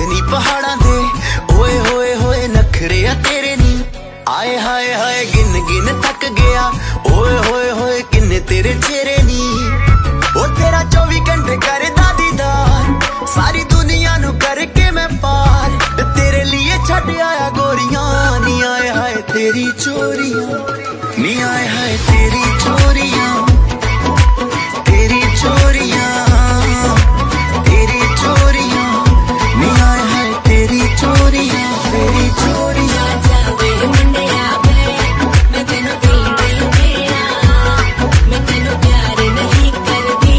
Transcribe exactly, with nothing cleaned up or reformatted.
रंग नी पहाड़ा दे, ओए होए होए नखरे आ तेरे नी, आए हाय हाय गिन गिन थक गया, ओए होए होए किन्ने तेरे चेहरे नी। ओ तेरा चौबी घंटे करदा दीदार, सारी दुनिया नू करके मैं पार, तेरे लिए छड़ आया गोरियां नी, आए हाय तेरी चोरियां नी, आए हाय तेरी चोरियां।